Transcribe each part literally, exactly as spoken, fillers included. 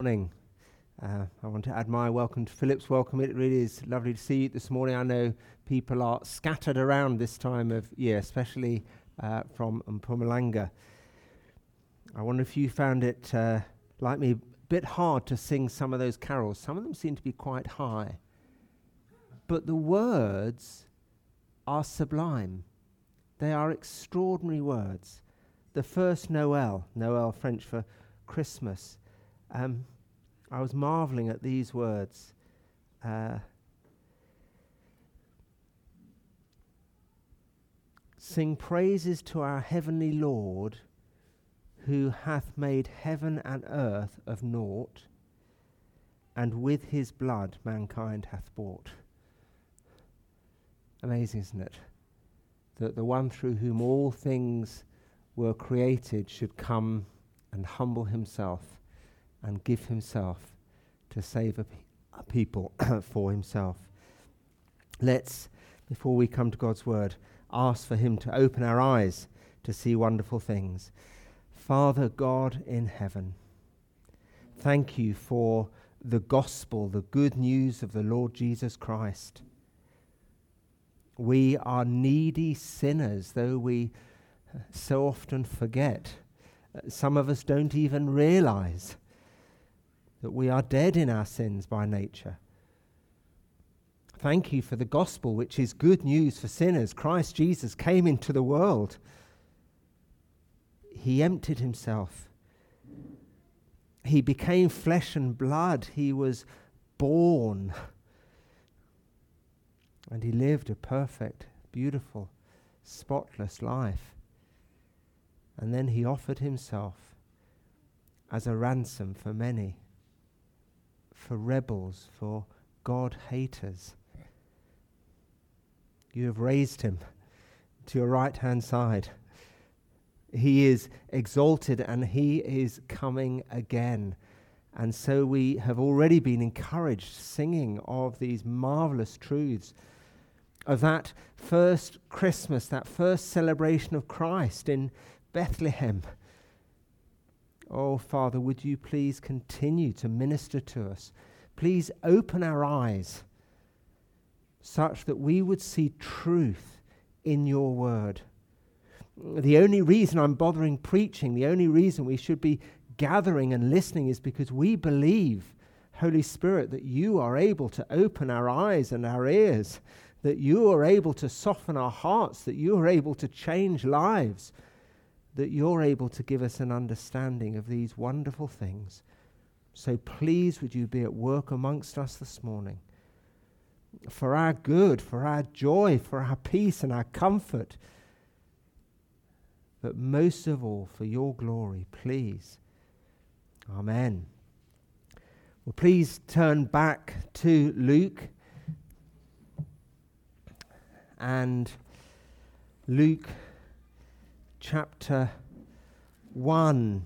Morning. Uh, I want to add my welcome to Philip's welcome. It really is lovely to see you this morning. I know people are scattered around this time of year, especially uh, from Mpumalanga. I wonder if you found it, uh, like me, a bit hard to sing some of those carols. Some of them seem to be quite high. But the words are sublime. They are extraordinary words. The first Noel, Noel French for Christmas, um, I was marveling at these words. Uh, Sing praises to our heavenly Lord, who hath made heaven and earth of naught, and with his blood mankind hath bought. Amazing, isn't it? That the one through whom all things were created should come and humble himself and give himself to save a, pe- a people for himself. Let's, before we come to God's word, ask for him to open our eyes to see wonderful things. Father God in heaven, thank you for the gospel, the good news of the Lord Jesus Christ. We are needy sinners, though we uh, so often forget. Uh, some of us don't even realize that we are dead in our sins by nature. Thank you for the gospel, which is good news for sinners. Christ Jesus came into the world. He emptied himself. He became flesh and blood. He was born. And he lived a perfect, beautiful, spotless life. And then he offered himself as a ransom for many, for rebels, for God haters. You have raised him to your right-hand side. He is exalted and he is coming again. And so we have already been encouraged singing of these marvelous truths of that first Christmas, that first celebration of Christ in Bethlehem. Oh, Father, would you please continue to minister to us? Please open our eyes such that we would see truth in your word. The only reason I'm bothering preaching, the only reason we should be gathering and listening is because we believe, Holy Spirit, that you are able to open our eyes and our ears, that you are able to soften our hearts, that you are able to change lives, that you're able to give us an understanding of these wonderful things. So please would you be at work amongst us this morning for our good, for our joy, for our peace and our comfort, but most of all for your glory, please. Amen. Well, please turn back to Luke and Luke chapter one.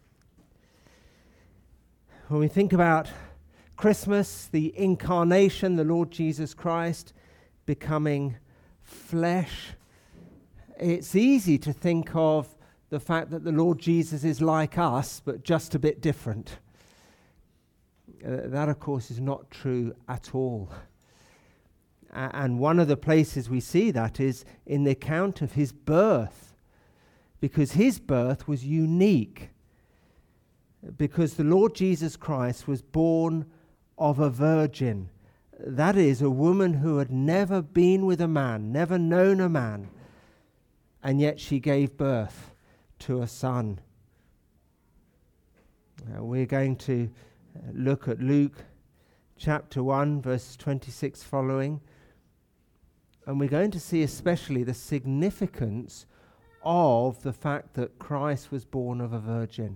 When we think about Christmas, the incarnation, the Lord Jesus Christ becoming flesh, it's easy to think of the fact that the Lord Jesus is like us, but just a bit different. Uh, that, of course, is not true at all. Uh, and one of the places we see that is in the account of his birth, because his birth was unique, because the Lord Jesus Christ was born of a virgin. That is, a woman who had never been with a man, never known a man, and yet she gave birth to a son. Uh, we're going to uh, look at Luke chapter one, verse twenty-six following, and we're going to see especially the significance of the fact that Christ was born of a virgin.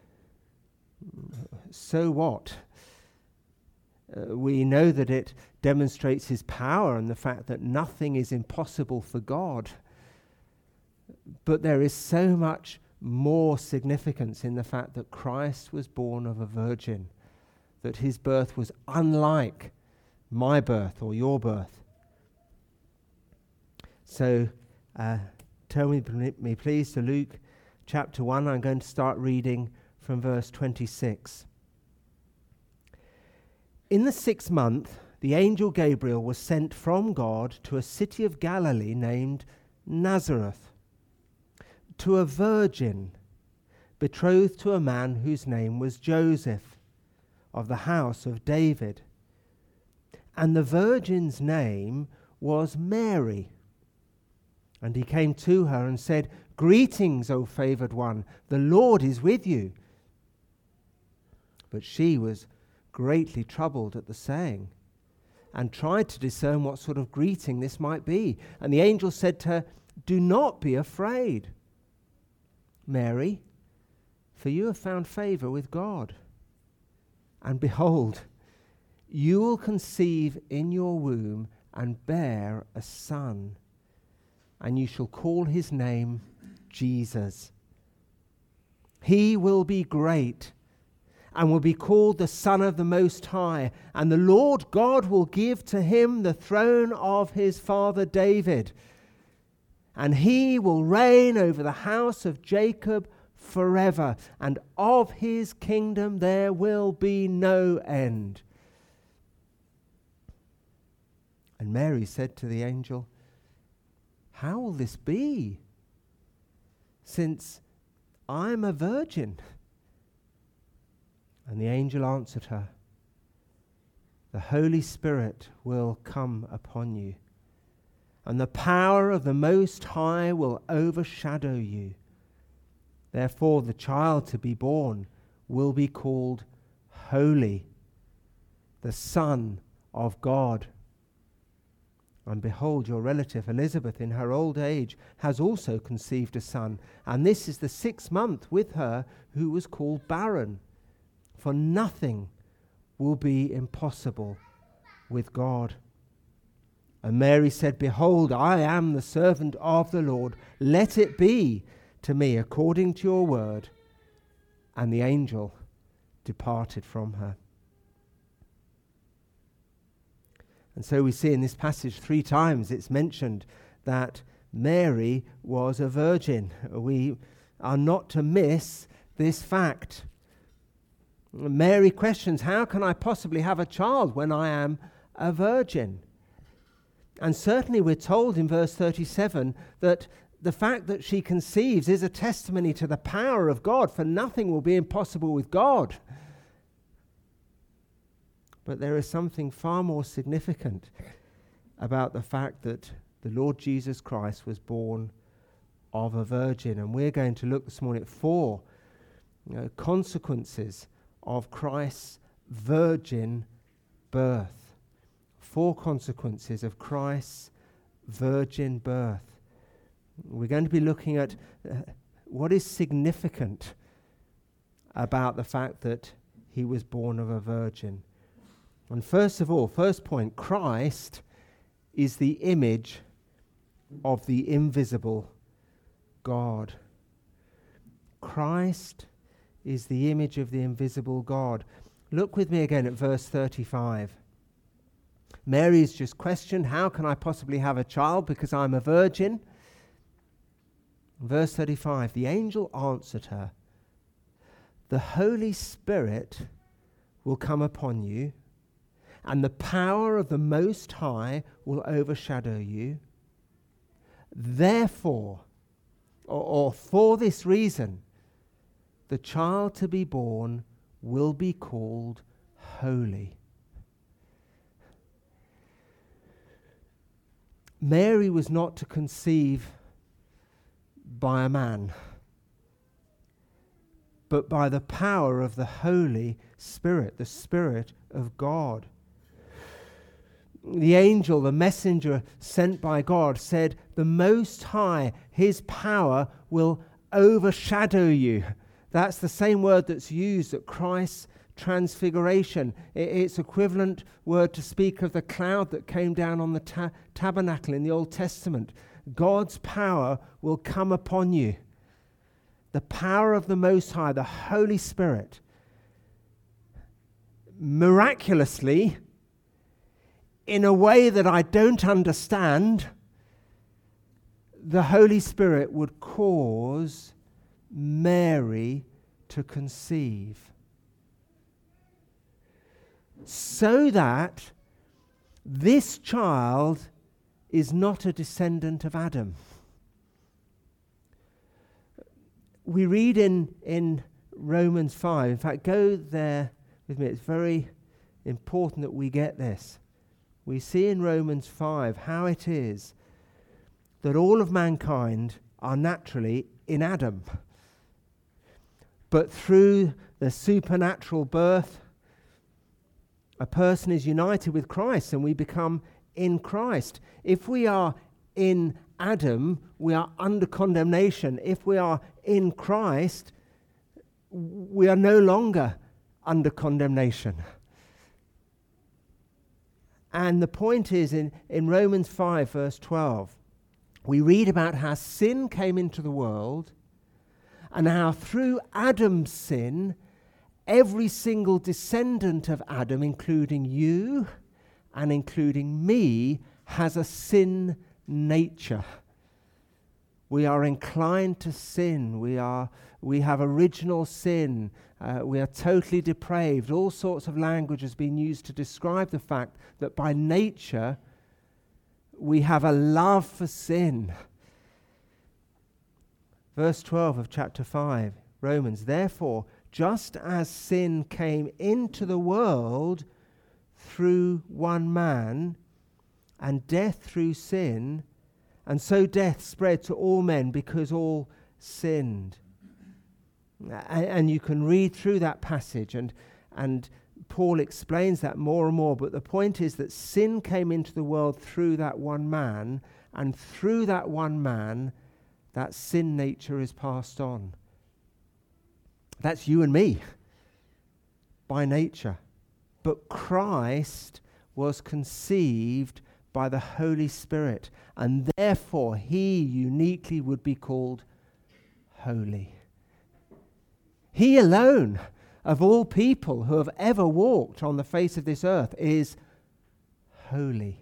So what? Uh, we know that it demonstrates his power and the fact that nothing is impossible for God. But there is so much more significance in the fact that Christ was born of a virgin, that his birth was unlike my birth or your birth. So, uh, turn with me please to Luke chapter one. I'm going to start reading from verse twenty-six. In the sixth month, the angel Gabriel was sent from God to a city of Galilee named Nazareth, to a virgin betrothed to a man whose name was Joseph, of the house of David. And the virgin's name was Mary. And he came to her and said, "Greetings, O favored one, the Lord is with you." But she was greatly troubled at the saying, and tried to discern what sort of greeting this might be. And the angel said to her, "Do not be afraid, Mary, for you have found favor with God. And behold, you will conceive in your womb and bear a son, and you shall call his name Jesus. He will be great and will be called the Son of the Most High, and the Lord God will give to him the throne of his father David, and he will reign over the house of Jacob forever, and of his kingdom there will be no end." And Mary said to the angel, "How will this be, since I am a virgin?" And the angel answered her, "The Holy Spirit will come upon you, and the power of the Most High will overshadow you. Therefore the child to be born will be called Holy, the Son of God. And behold, your relative Elizabeth in her old age has also conceived a son, and this is the sixth month with her who was called barren. For nothing will be impossible with God." And Mary said, "Behold, I am the servant of the Lord. Let it be to me according to your word." And the angel departed from her. And so we see in this passage three times it's mentioned that Mary was a virgin. We are not to miss this fact. Mary questions, how can I possibly have a child when I am a virgin? And certainly we're told in verse thirty-seven that the fact that she conceives is a testimony to the power of God, for nothing will be impossible with God. But there is something far more significant about the fact that the Lord Jesus Christ was born of a virgin. And we're going to look this morning at four you know, consequences of Christ's virgin birth. Four consequences of Christ's virgin birth. We're going to be looking at uh, what is significant about the fact that he was born of a virgin. And first of all, first point, Christ is the image of the invisible God. Christ is the image of the invisible God. Look with me again at verse thirty-five. Mary's just questioned, how can I possibly have a child because I'm a virgin? Verse thirty-five, the angel answered her, "The Holy Spirit will come upon you, and the power of the Most High will overshadow you. Therefore, or, or for this reason, the child to be born will be called Holy." Mary was not to conceive by a man, but by the power of the Holy Spirit, the Spirit of God. The angel, the messenger sent by God, said, "The Most High, his power will overshadow you." That's the same word that's used at Christ's transfiguration. It's equivalent word to speak of the cloud that came down on the ta- tabernacle in the Old Testament. God's power will come upon you. The power of the Most High, the Holy Spirit. Miraculously, in a way that I don't understand, the Holy Spirit would cause Mary to conceive. so that this child is not a descendant of Adam. We read in, in Romans five, in fact, go there with me. It's very important that we get this. We see in Romans five how it is that all of mankind are naturally in Adam. But through the supernatural birth, a person is united with Christ and we become in Christ. If we are in Adam, we are under condemnation. If we are in Christ, we are no longer under condemnation. And the point is in, in Romans five verse twelve, we read about how sin came into the world and how through Adam's sin, every single descendant of Adam, including you and including me, has a sin nature. We are inclined to sin. We are, we have original sin. Uh, we are totally depraved. All sorts of language has been used to describe the fact that by nature we have a love for sin. Verse twelve of chapter five, Romans, therefore, just as sin came into the world through one man, and death through sin, and so death spread to all men because all sinned. And, and you can read through that passage, and, and Paul explains that more and more, but the point is that sin came into the world through that one man, and through that one man, that sin nature is passed on. That's you and me, by nature. But Christ was conceived by the Holy Spirit, and therefore he uniquely would be called holy. He alone, of all people who have ever walked on the face of this earth, is holy.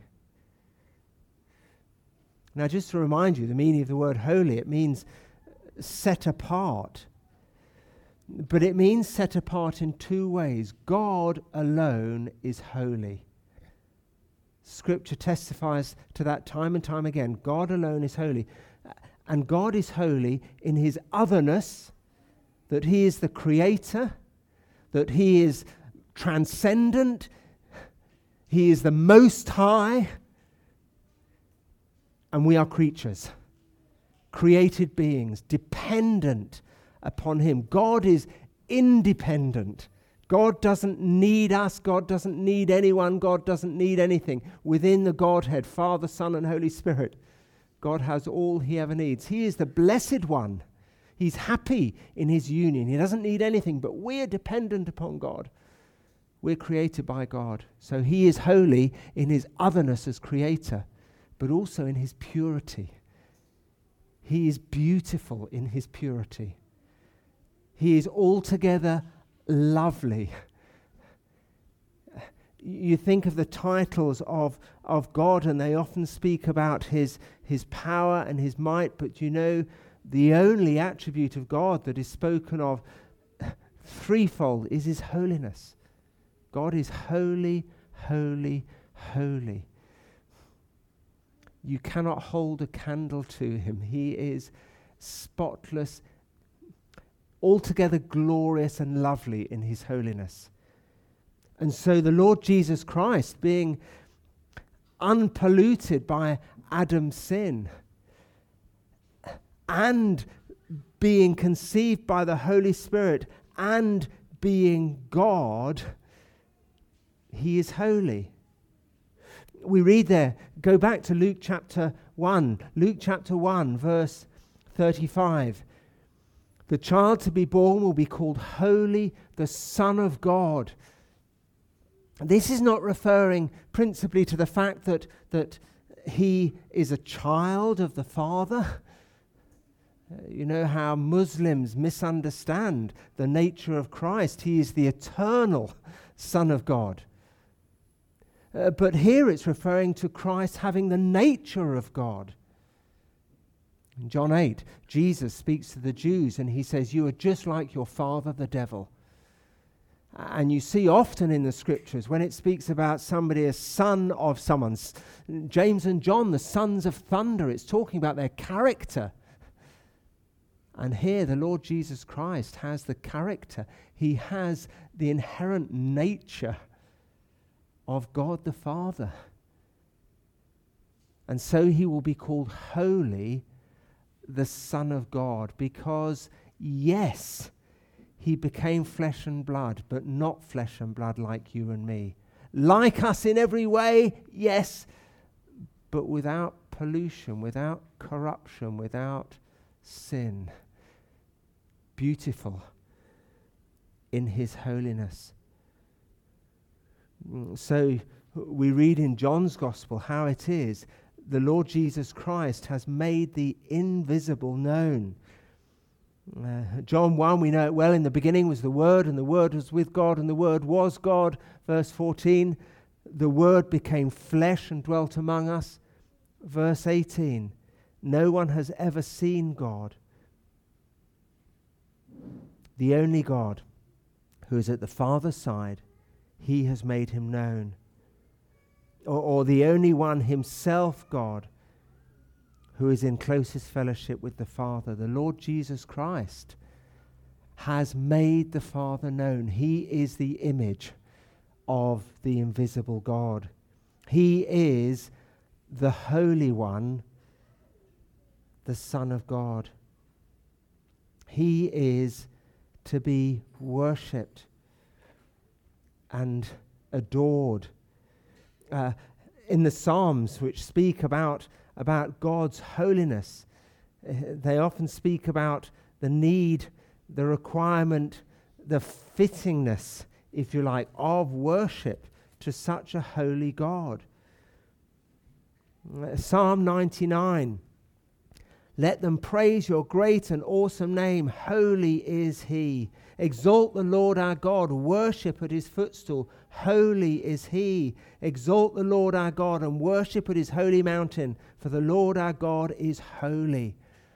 Now, just to remind you the meaning of the word holy, it means set apart. But it means set apart in two ways. God alone is holy. Scripture testifies to that time and time again. God alone is holy. And God is holy in his otherness, that he is the creator, that he is transcendent, he is the most high, and we are creatures, created beings, dependent upon him. God is independent. God doesn't need us. God doesn't need anyone. God doesn't need anything. Within the Godhead, Father, Son, and Holy Spirit, God has all he ever needs. He is the blessed one. He's happy in his union. He doesn't need anything, but we're dependent upon God. We're created by God. So he is holy in his otherness as creator, but also in his purity. He is beautiful in his purity. He is altogether lovely. You think of the titles of, of God, and they often speak about his, his power and his might, but you know, the only attribute of God that is spoken of threefold is his holiness. God is holy, holy, holy. You cannot hold a candle to him. He is spotless, altogether glorious and lovely in his holiness. And so the Lord Jesus Christ, being unpolluted by Adam's sin and being conceived by the Holy Spirit and being God, he is holy. We read there, go back to Luke chapter one, Luke chapter one, verse thirty-five. The child to be born will be called Holy, the Son of God. This is not referring principally to the fact that, that he is a child of the Father. Uh, you know how Muslims misunderstand the nature of Christ. He is the eternal Son of God. Uh, but here it's referring to Christ having the nature of God. In John eight, Jesus speaks to the Jews and he says, you are just like your father, the devil. And you see often in the scriptures when it speaks about somebody, a son of someone, James and John, the sons of thunder, it's talking about their character. And here the Lord Jesus Christ has the character. He has the inherent nature of God the Father. And so he will be called holy, the Son of God, because yes, he became flesh and blood, but not flesh and blood like you and me. Like us in every way, yes, but without pollution, without corruption, without sin. Beautiful in his holiness. So we read in John's Gospel how it is the Lord Jesus Christ has made the invisible known. Uh, John one, we know it well. In the beginning was the Word, and the Word was with God, and the Word was God. Verse fourteen, the Word became flesh and dwelt among us. Verse eighteen, no one has ever seen God. The only God who is at the Father's side, he has made him known. Or, or the only one himself, God, who is in closest fellowship with the Father, the Lord Jesus Christ, has made the Father known. He is the image of the invisible God. He is the Holy One, the Son of God. He is to be worshipped and adored. Uh, in the Psalms, which speak about about God's holiness, uh, they often speak about the need, the requirement, the fittingness, if you like, of worship to such a holy God. Uh, Psalm ninety-nine, let them praise your great and awesome name. Holy is he. Exalt the Lord our God. Worship at his footstool. Holy is he. Exalt the Lord our God and worship at his holy mountain. For the Lord our God is holy.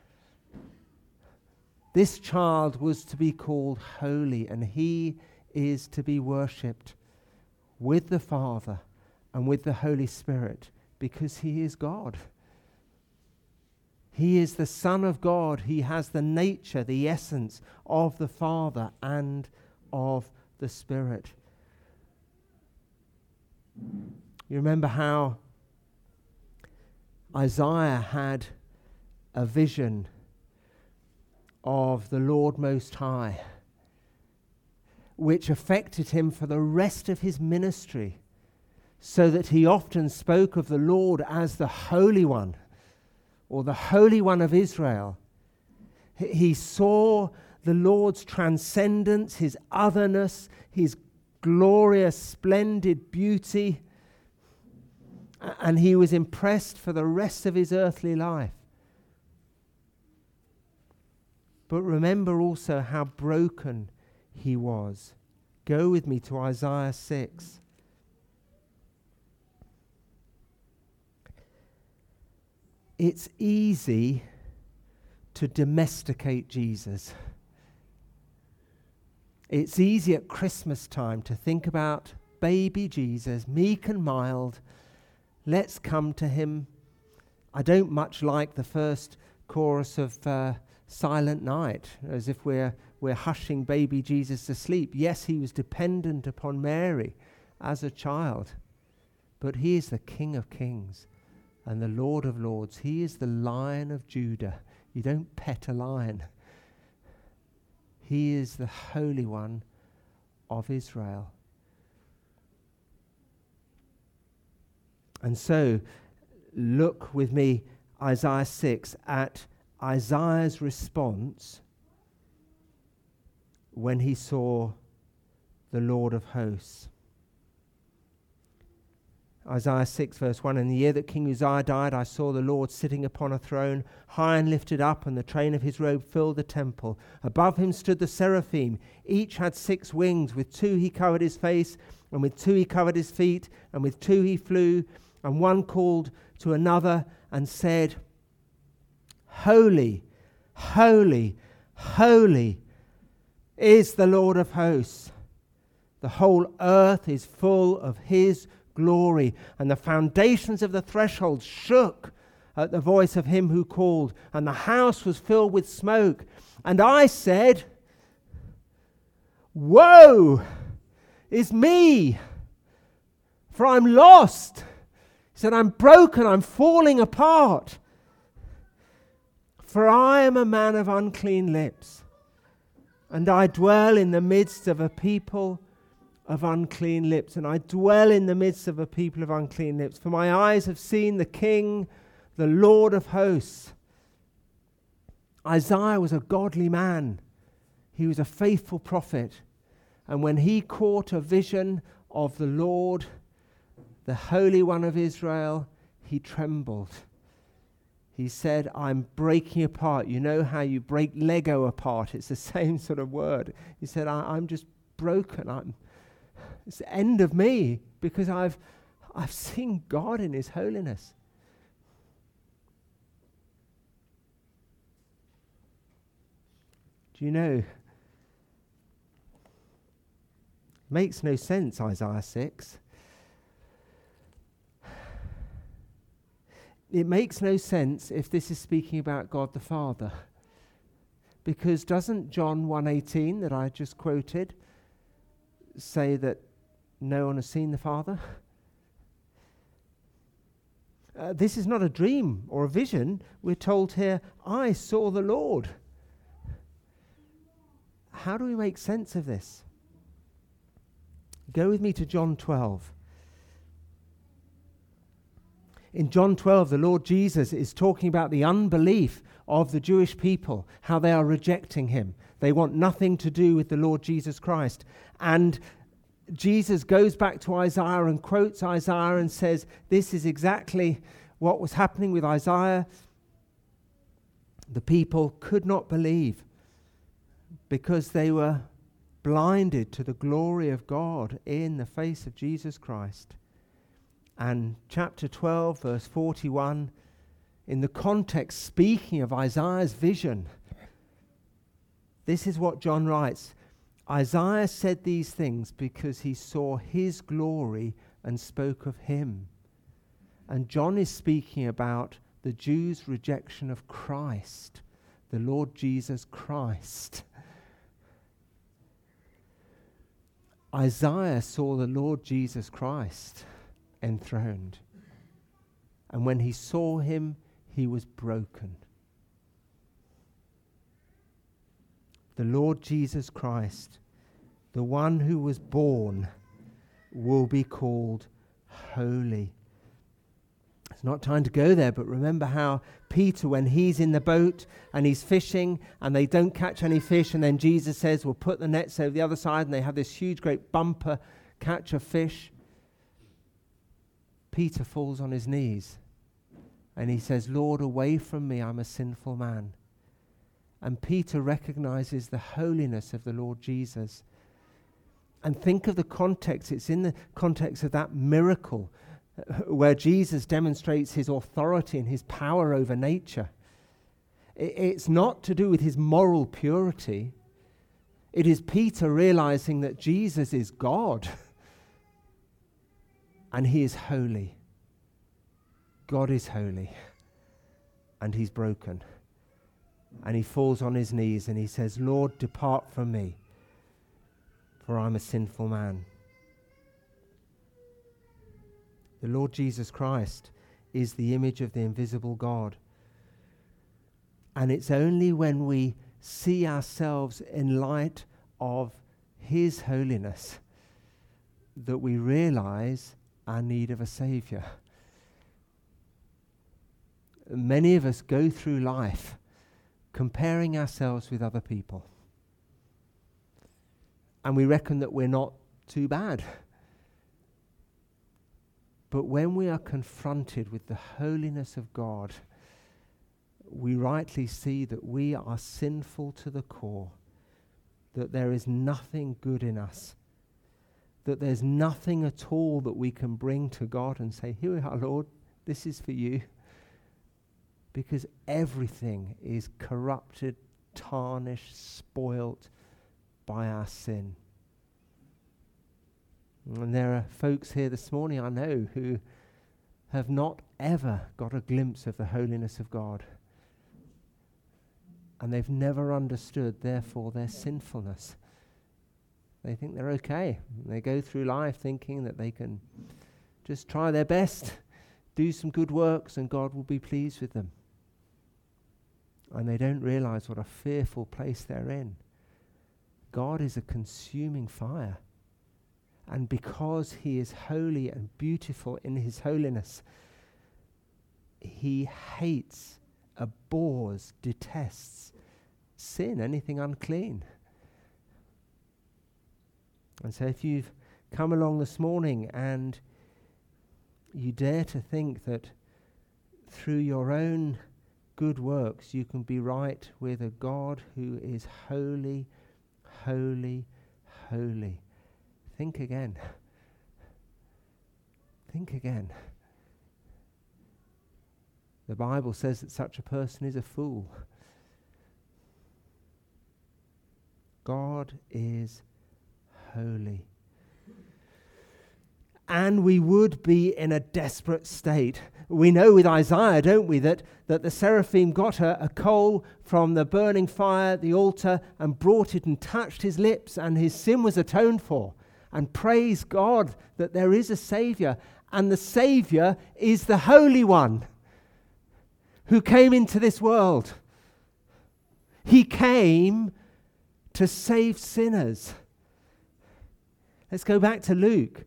This child was to be called holy, and he is to be worshipped with the Father and with the Holy Spirit, because he is God. He is the Son of God. He has the nature, the essence of the Father and of the Spirit. You remember how Isaiah had a vision of the Lord Most High, which affected him for the rest of his ministry, so that he often spoke of the Lord as the Holy One, or the Holy One of Israel. He saw the Lord's transcendence, his otherness, his glorious, splendid beauty, and he was impressed for the rest of his earthly life. But remember also how broken he was. Go with me to Isaiah six. It's easy to domesticate Jesus. It's easy at Christmas time to think about baby Jesus, meek and mild. Let's come to him. I don't much like the first chorus of uh, Silent Night, as if we're we're hushing baby Jesus to sleep. Yes, he was dependent upon Mary as a child, but he is the King of Kings and the Lord of Lords. He is the Lion of Judah. You don't pet a lion. He is the Holy One of Israel. And so, look with me, Isaiah six, at Isaiah's response when he saw the Lord of hosts. Isaiah six verse one, in the year that King Uzziah died, I saw the Lord sitting upon a throne, high and lifted up, and the train of his robe filled the temple. Above him stood the seraphim. Each had six wings. With two he covered his face, and with two he covered his feet, and with two he flew. And one called to another and said, Holy, holy, holy is the Lord of hosts. The whole earth is full of his glory. And the foundations of the threshold shook at the voice of him who called, and the house was filled with smoke. And I said, woe is me, for I'm lost. He said, I'm broken, I'm falling apart. For I am a man of unclean lips, and I dwell in the midst of a people of unclean lips. And I dwell in the midst of a people of unclean lips. For my eyes have seen the King, the Lord of hosts. Isaiah was a godly man. He was a faithful prophet. And when he caught a vision of the Lord, the Holy One of Israel, he trembled. He said, I'm breaking apart. You know how you break Lego apart? It's the same sort of word. He said, I, I'm just broken. I'm, it's the end of me because I've, I've seen God in his holiness. Do you know? Makes no sense, Isaiah six. It makes no sense if this is speaking about God the Father. Because doesn't John one eighteen that I just quoted say that no one has seen the Father? Uh, this is not a dream or a vision. We're told here, I saw the Lord. How do we make sense of this? Go with me to John twelve. In John twelve, the Lord Jesus is talking about the unbelief of the Jewish people, how they are rejecting him. They want nothing to do with the Lord Jesus Christ. And Jesus goes back to Isaiah and quotes Isaiah and says, this is exactly what was happening with Isaiah. The people could not believe because they were blinded to the glory of God in the face of Jesus Christ. And chapter twelve, verse forty-one, in the context speaking of Isaiah's vision, this is what John writes. Isaiah said these things because he saw his glory and spoke of him. And John is speaking about the Jews' rejection of Christ, the Lord Jesus Christ. Isaiah saw the Lord Jesus Christ enthroned. And when he saw him, he was broken. The Lord Jesus Christ, the one who was born, will be called holy. It's not time to go there, but remember how Peter, when he's in the boat and he's fishing and they don't catch any fish, and then Jesus says, we'll put the nets over the other side, and they have this huge, great bumper catch of fish. Peter falls on his knees and he says, Lord, away from me, I'm a sinful man. And Peter recognizes the holiness of the Lord Jesus. And think of the context. It's in the context of that miracle where Jesus demonstrates his authority and his power over nature. It's not to do with his moral purity. It is Peter realizing that Jesus is God and he is holy. God is holy and he's broken. And he falls on his knees and he says, Lord, depart from me, for I'm a sinful man. The Lord Jesus Christ is the image of the invisible God. And it's only when we see ourselves in light of his holiness that we realize our need of a Savior. Many of us go through life comparing ourselves with other people. And we reckon that we're not too bad. But when we are confronted with the holiness of God, we rightly see that we are sinful to the core, that there is nothing good in us, that there's nothing at all that we can bring to God and say, here we are, Lord, this is for you. Because everything is corrupted, tarnished, spoilt by our sin. And there are folks here this morning I know who have not ever got a glimpse of the holiness of God. And they've never understood, therefore, their sinfulness. They think they're okay. They go through life thinking that they can just try their best, do some good works, and God will be pleased with them. And they don't realize what a fearful place they're in. God is a consuming fire. And because he is holy and beautiful in his holiness, he hates, abhors, detests sin, anything unclean. And so if you've come along this morning and you dare to think that through your own good works you can be right with a God who is holy, holy, holy, think again. Think again. The Bible says that such a person is a fool. God is holy. And we would be in a desperate state. We know with Isaiah, don't we, that, that the seraphim got a, a coal from the burning fire at the altar and brought it and touched his lips, and his sin was atoned for. And praise God that there is a Saviour, and the Saviour is the Holy One who came into this world. He came to save sinners. Let's go back to Luke.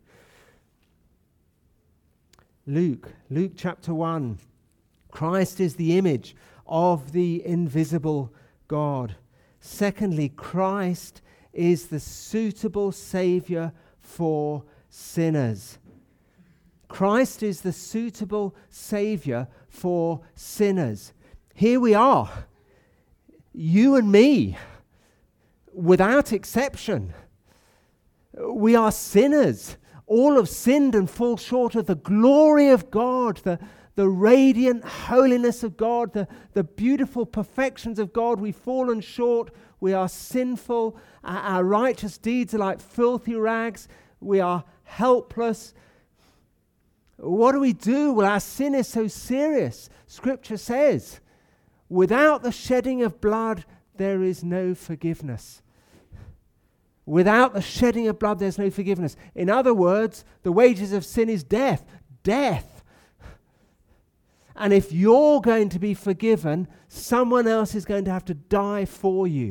Luke, Luke chapter one. Christ is the image of the invisible God. Secondly, Christ is the suitable Saviour for sinners. Christ is the suitable Saviour for sinners. Here we are, you and me, without exception. We are sinners. All have sinned and fall short of the glory of God, the, the radiant holiness of God, the, the beautiful perfections of God. We've fallen short. We are sinful. Our, our righteous deeds are like filthy rags. We are helpless. What do we do? Well, our sin is so serious. Scripture says, without the shedding of blood, there is no forgiveness. Without the shedding of blood, there's no forgiveness. In other words, the wages of sin is death. Death. And if you're going to be forgiven, someone else is going to have to die for you.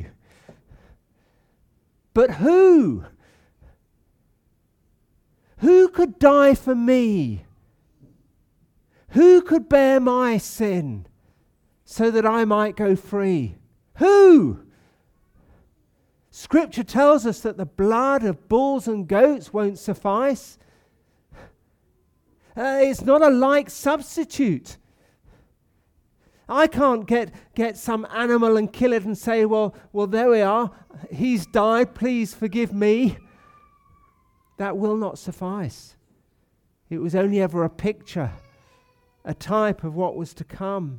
But who? Who could die for me? Who could bear my sin so that I might go free? Who? Scripture tells us that the blood of bulls and goats won't suffice. Uh, it's not a like substitute. I can't get, get some animal and kill it and say, well, well, there we are. He's died. Please forgive me. That will not suffice. It was only ever a picture, a type of what was to come.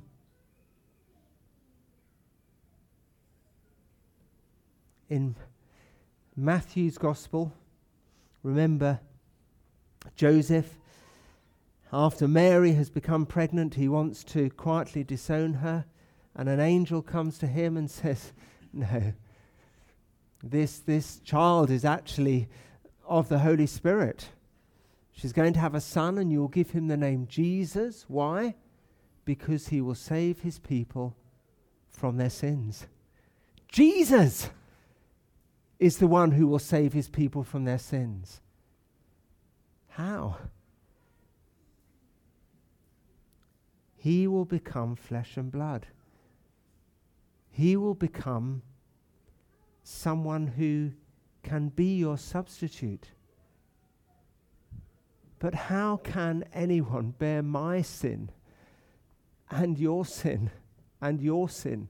In Matthew's Gospel, remember Joseph, after Mary has become pregnant, he wants to quietly disown her, and an angel comes to him and says, no, this, this child is actually of the Holy Spirit. She's going to have a son, and you will give him the name Jesus. Why? Because he will save his people from their sins. Jesus is the one who will save his people from their sins. How? He will become flesh and blood. He will become someone who can be your substitute. But how can anyone bear my sin and your sin and your sin?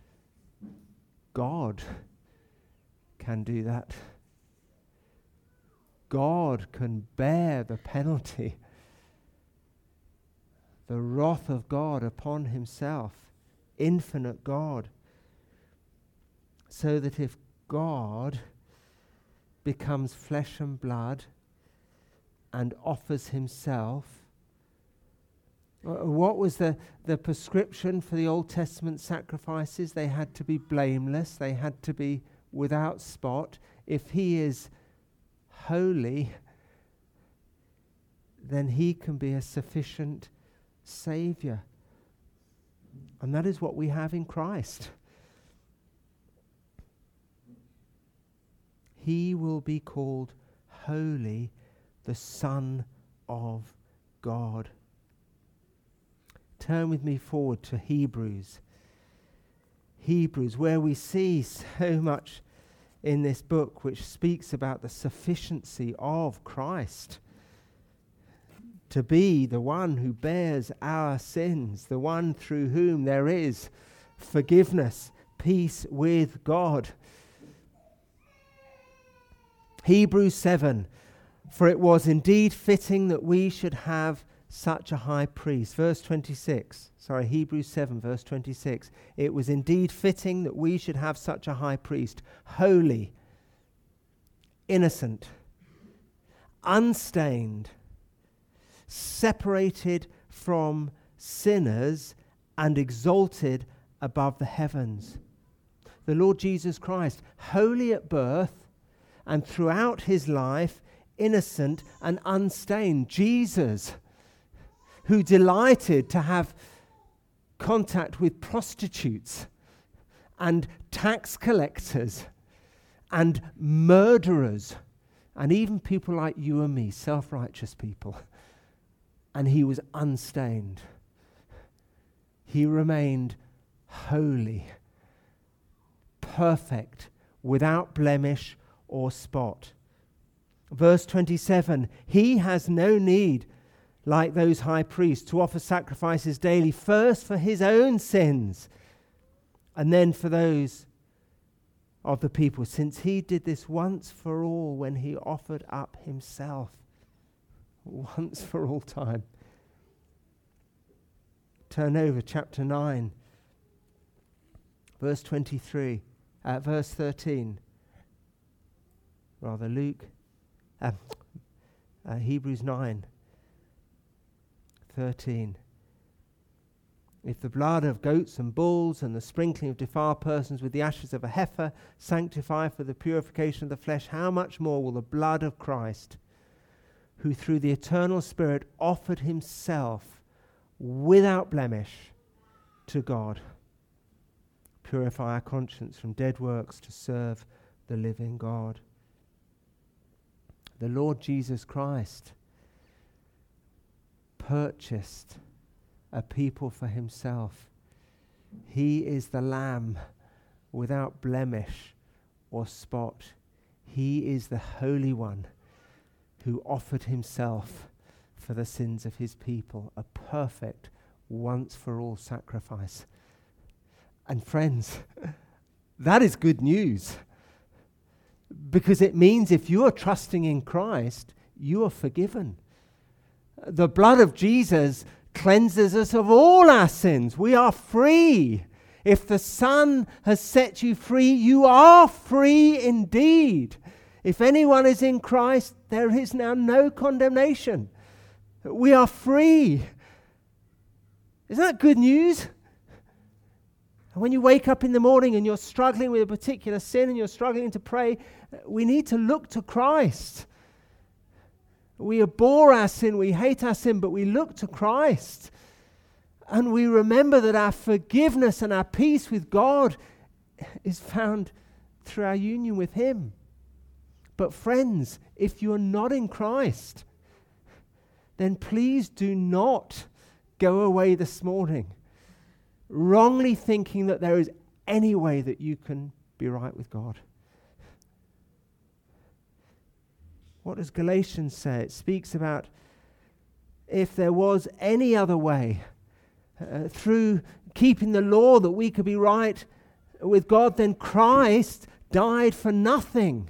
God can do that. God can bear the penalty, the wrath of God upon himself, infinite God, so that if God becomes flesh and blood, and offers himself. What was the, the prescription for the Old Testament sacrifices? They had to be blameless. They had to be without spot. If he is holy, then he can be a sufficient Saviour. And that is what we have in Christ. He will be called holy, the Son of God. Turn with me forward to Hebrews. Hebrews, where we see so much in this book which speaks about the sufficiency of Christ to be the one who bears our sins, the one through whom there is forgiveness, peace with God. Hebrews seven, for it was indeed fitting that we should have such a high priest. Verse twenty-six, sorry, Hebrews seven, verse twenty-six. It was indeed fitting that we should have such a high priest, holy, innocent, unstained, separated from sinners, and exalted above the heavens. The Lord Jesus Christ, holy at birth, and throughout his life, innocent and unstained. Jesus, who delighted to have contact with prostitutes and tax collectors and murderers and even people like you and me, self-righteous people. And he was unstained. He remained holy, perfect, without blemish or spot. Verse twenty-seven, he has no need, like those high priests, to offer sacrifices daily, first for his own sins, and then for those of the people, since he did this once for all when he offered up himself, once for all time. Turn over, chapter nine, verse twenty-three, uh, verse thirteen. Rather, Luke, uh, uh, Hebrews nine, thirteen. If the blood of goats and bulls and the sprinkling of defiled persons with the ashes of a heifer sanctify for the purification of the flesh, how much more will the blood of Christ, who through the eternal Spirit offered himself without blemish to God, purify our conscience from dead works to serve the living God. The Lord Jesus Christ purchased a people for himself. He is the Lamb without blemish or spot. He is the Holy One who offered himself for the sins of his people, a perfect once-for-all sacrifice. And friends, that is good news, because it means if you are trusting in Christ, you are forgiven. The blood of Jesus cleanses us of all our sins. We are free. If the Son has set you free, you are free indeed. If anyone is in Christ, there is now no condemnation. We are free. Isn't that good news? And when you wake up in the morning and you're struggling with a particular sin and you're struggling to pray, we need to look to Christ. We abhor our sin, we hate our sin, but we look to Christ. And we remember that our forgiveness and our peace with God is found through our union with him. But friends, if you're not in Christ, then please do not go away this morning wrongly thinking that there is any way that you can be right with God. What does Galatians say? It speaks about if there was any other way, uh, through keeping the law, that we could be right with God, then Christ died for nothing.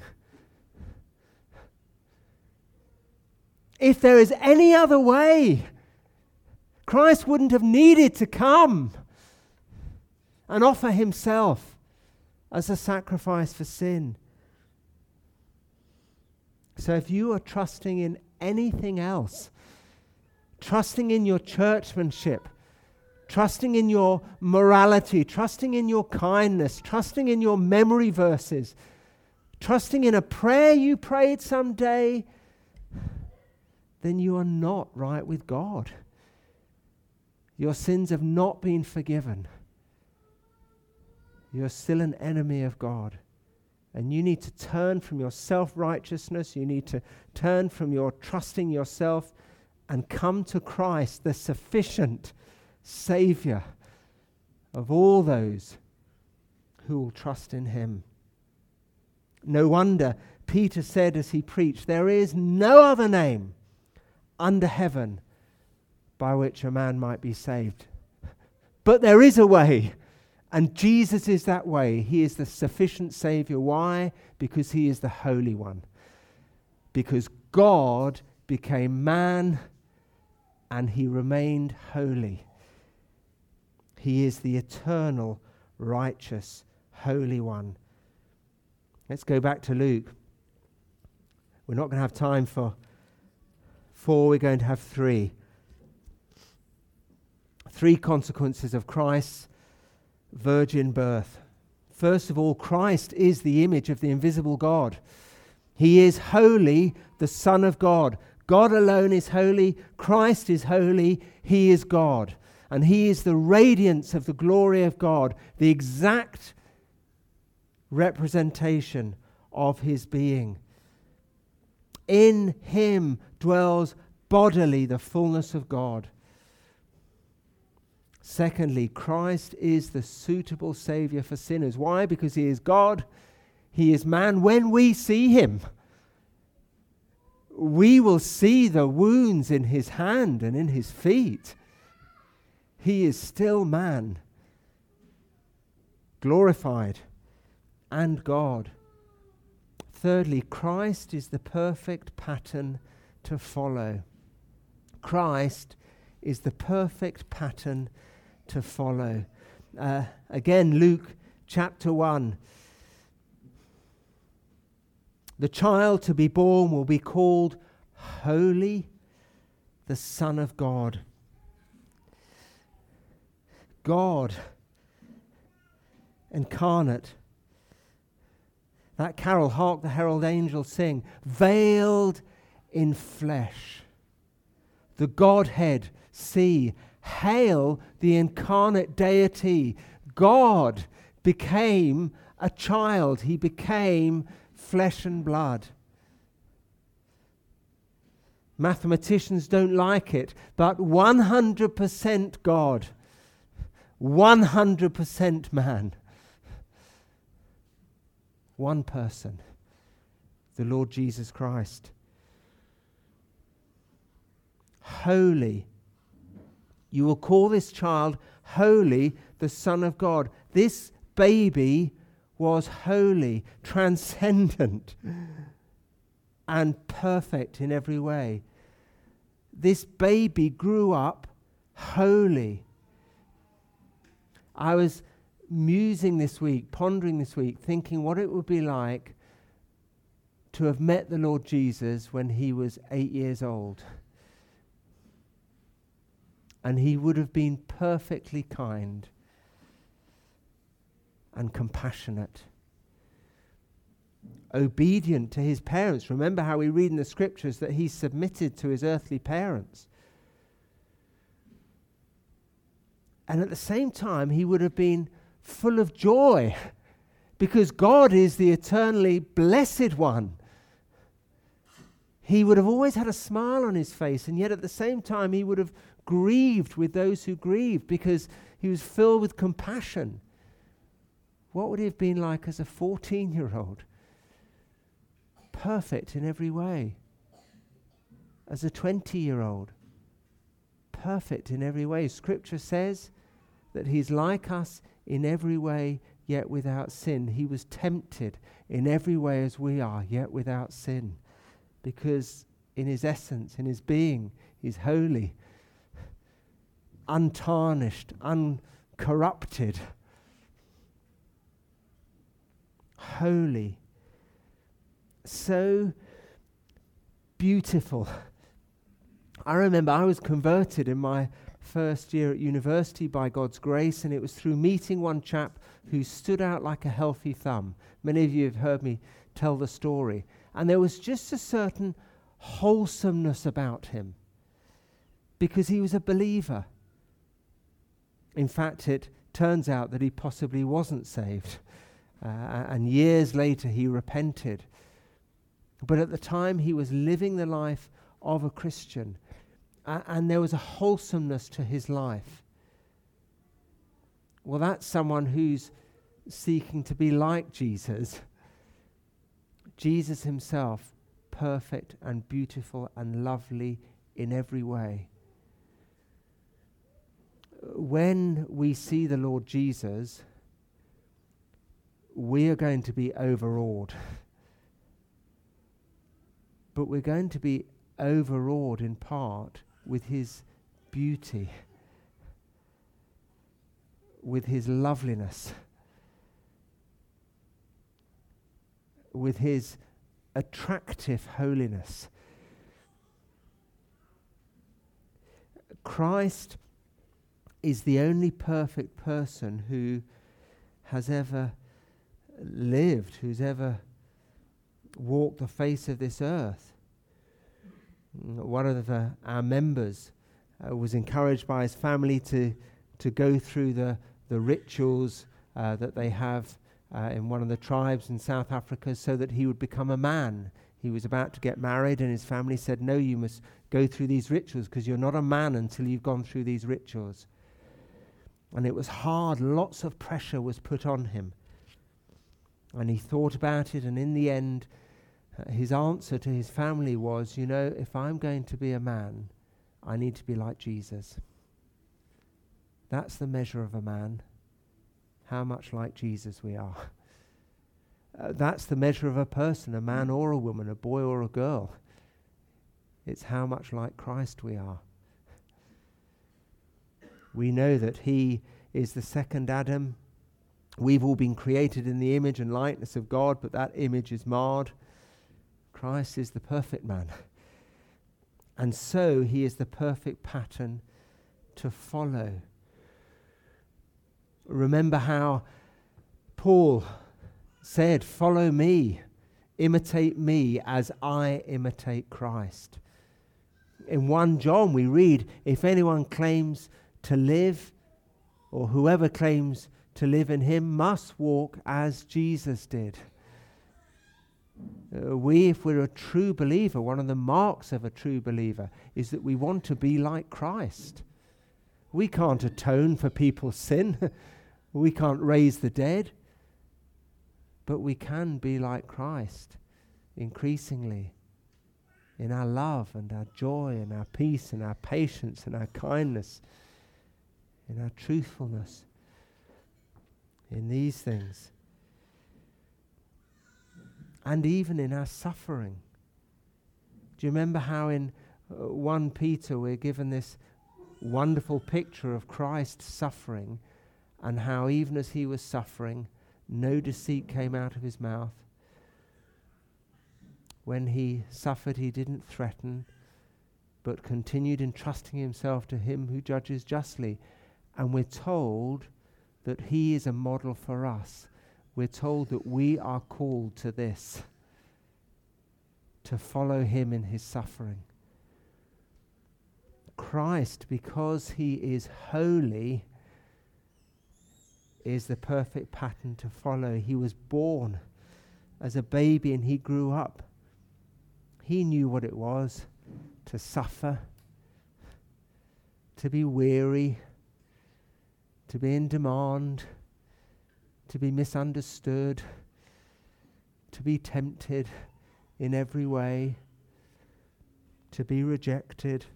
If there is any other way, Christ wouldn't have needed to come and offer himself as a sacrifice for sin. So if you are trusting in anything else. Trusting in your churchmanship, trusting in your morality, trusting in your kindness, trusting in your memory verses, trusting in a prayer you prayed someday, then you are not right with God. Your sins have not been forgiven. You're still an enemy of God. And you need to turn from your self-righteousness. You need to turn from your trusting yourself and come to Christ, the sufficient Savior of all those who will trust in him. No wonder Peter said as he preached, there is no other name under heaven by which a man might be saved. But there is a way. And Jesus is that way. He is the sufficient Savior. Why? Because he is the Holy One. Because God became man and he remained holy. He is the eternal, righteous, Holy One. Let's go back to Luke. We're not going to have time for four. We're going to have three. Three consequences of Christ's virgin birth. First of all, Christ is the image of the invisible God. He is holy, the Son of God. God alone is holy. Christ is holy. He is God. And he is the radiance of the glory of God, the exact representation of his being. In him dwells bodily the fullness of God. Secondly, Christ is the suitable Savior for sinners. Why? Because he is God, he is man. When we see him, we will see the wounds in his hand and in his feet. He is still man, glorified, and God. Thirdly, Christ is the perfect pattern to follow. Christ is the perfect pattern to follow. Uh, again, Luke chapter one. The child to be born will be called Holy, the Son of God. God incarnate. That carol, Hark the Herald Angels Sing, veiled in flesh. The Godhead, see, hail the incarnate deity. God became a child. He became flesh and blood. Mathematicians don't like it, but one hundred percent God, one hundred percent man. One person, the Lord Jesus Christ. Holy. You will call this child Holy, the Son of God. This baby was holy, transcendent, and perfect in every way. This baby grew up holy. I was musing this week, pondering this week, thinking what it would be like to have met the Lord Jesus when he was eight years old. And he would have been perfectly kind and compassionate, obedient to his parents. Remember how we read in the scriptures that he submitted to his earthly parents. And at the same time, he would have been full of joy because God is the eternally blessed one. He would have always had a smile on his face, and yet at the same time, he would have grieved with those who grieved because he was filled with compassion. What would he have been like as a fourteen-year-old? Perfect in every way. As a twenty-year-old, perfect in every way. Scripture says that he's like us in every way, yet without sin. He was tempted in every way as we are, yet without sin. Because in his essence, in his being, he's holy, untarnished, uncorrupted, holy. So beautiful. I remember I was converted in my first year at university by God's grace, and it was through meeting one chap who stood out like a healthy thumb. Many of you have heard me tell the story. And there was just a certain wholesomeness about him because he was a believer. In fact, it turns out that he possibly wasn't saved. Uh, and years later, he repented. But at the time, he was living the life of a Christian. Uh, and there was a wholesomeness to his life. Well, that's someone who's seeking to be like Jesus. Jesus himself, perfect and beautiful and lovely in every way. When we see the Lord Jesus, we are going to be overawed. But we're going to be overawed in part with his beauty, with his loveliness, with his attractive holiness. Christ is the only perfect person who has ever lived, who's ever walked the face of this earth. One of the, our members uh, was encouraged by his family to to go through the, the rituals uh, that they have uh, in one of the tribes in South Africa so that he would become a man. He was about to get married and his family said, no, you must go through these rituals because you're not a man until you've gone through these rituals. And it was hard. Lots of pressure was put on him. And he thought about it, and in the end, uh, his answer to his family was, you know, if I'm going to be a man, I need to be like Jesus. That's the measure of a man, how much like Jesus we are. Uh, that's the measure of a person, a man or a woman, a boy or a girl. It's how much like Christ we are. We know that he is the second Adam. We've all been created in the image and likeness of God, but that image is marred. Christ is the perfect man. And so he is the perfect pattern to follow. Remember how Paul said, follow me, imitate me as I imitate Christ. In First John we read, if anyone claims to live, or whoever claims to live in him must walk as Jesus did. Uh, we, if we're a true believer, one of the marks of a true believer is that we want to be like Christ. We can't atone for people's sin. We can't raise the dead. But we can be like Christ increasingly in our love and our joy and our peace and our patience and our kindness, in our truthfulness, in these things. And even in our suffering. Do you remember how in uh, First Peter we're given this wonderful picture of Christ suffering, and how even as he was suffering, no deceit came out of his mouth. When he suffered, he didn't threaten, but continued entrusting himself to him who judges justly. And we're told that he is a model for us. We're told that we are called to this, to follow him in his suffering. Christ, because he is holy, is the perfect pattern to follow. He was born as a baby and he grew up. He knew what it was to suffer, to be weary, to be in demand, to be misunderstood, to be tempted in every way, to be rejected.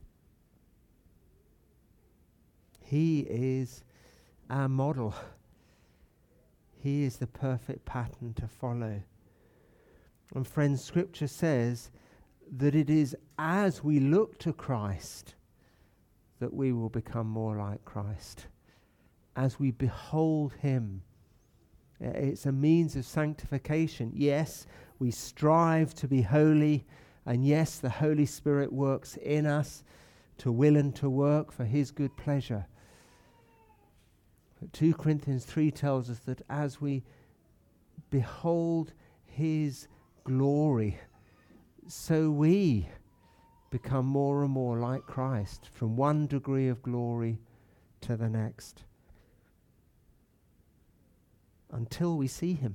He is our model. He is the perfect pattern to follow. And friends, Scripture says that it is as we look to Christ that we will become more like Christ. As we behold him. It's a means of sanctification. Yes, we strive to be holy And yes, the Holy Spirit works in us to will and to work for his good pleasure. But two Corinthians three tells us that as we behold his glory, so we become more and more like Christ, from one degree of glory to the next, until we see him.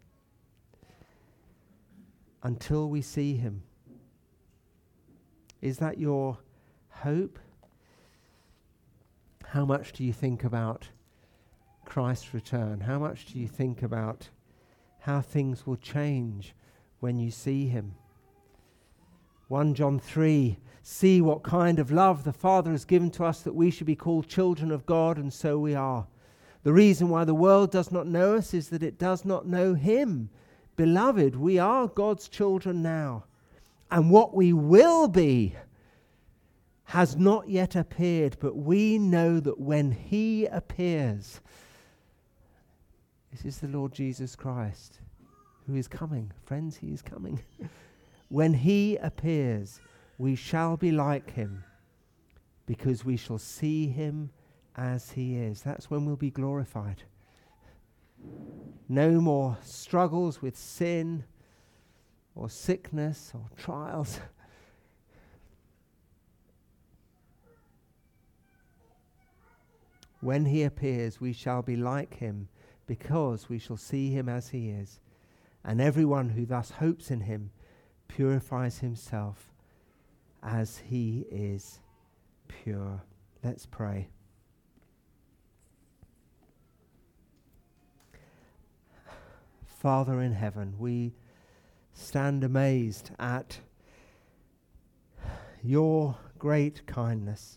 Until we see him. Is that your hope? How much do you think about Christ's return? How much do you think about how things will change when you see him? First John three, see what kind of love the Father has given to us that we should be called children of God, and so we are. The reason why the world does not know us is that it does not know him. Beloved, we are God's children now, and what we will be has not yet appeared, but we know that when he appears, this is the Lord Jesus Christ, who is coming. Friends, he is coming. When he appears, we shall be like him, because we shall see him as he is. That's when we'll be glorified. No more struggles with sin or sickness or trials. When he appears, we shall be like him, because we shall see him as he is. And everyone who thus hopes in him purifies himself as he is pure. Let's pray. Father in heaven, we stand amazed at your great kindness,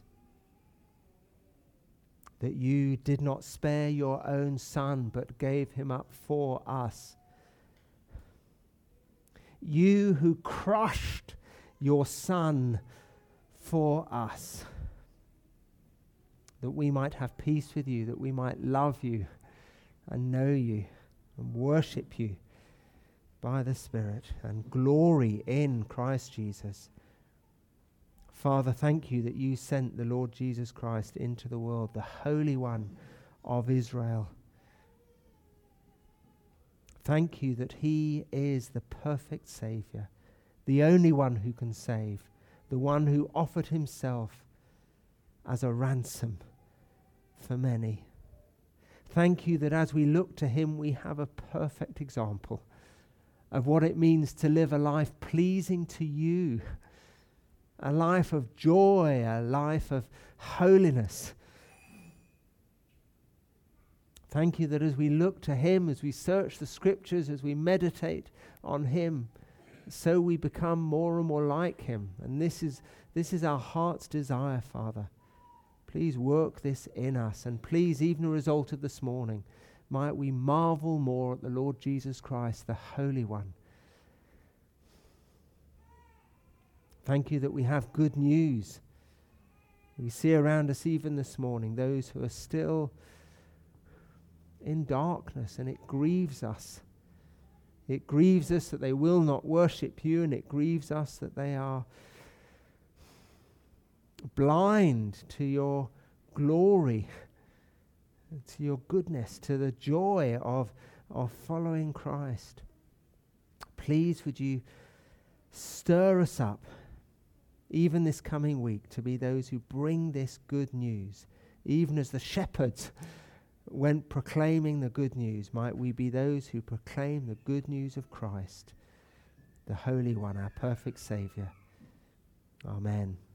that you did not spare your own Son, but gave him up for us. You who crushed your Son for us, that we might have peace with you, that we might love you and know you and worship you by the Spirit and glory in Christ Jesus. Father, thank you that you sent the Lord Jesus Christ into the world, the Holy One of Israel. Thank you that he is the perfect Saviour, the only one who can save, the one who offered himself as a ransom for many. Thank you that as we look to him, we have a perfect example of what it means to live a life pleasing to you, a life of joy, a life of holiness. Thank you that as we look to him, as we search the scriptures, as we meditate on him, so we become more and more like him. And this is this is our heart's desire, Father. Please work this in us, and please, even a result of this morning, might we marvel more at the Lord Jesus Christ, the Holy One. Thank you that we have good news. We see around us even this morning those who are still in darkness, and it grieves us. It grieves us that they will not worship you, and it grieves us that they are blind to your glory, to your goodness, to the joy of, of following Christ. Please would you stir us up, even this coming week, to be those who bring this good news. Even as the shepherds went proclaiming the good news, might we be those who proclaim the good news of Christ, the Holy One, our perfect Saviour. Amen.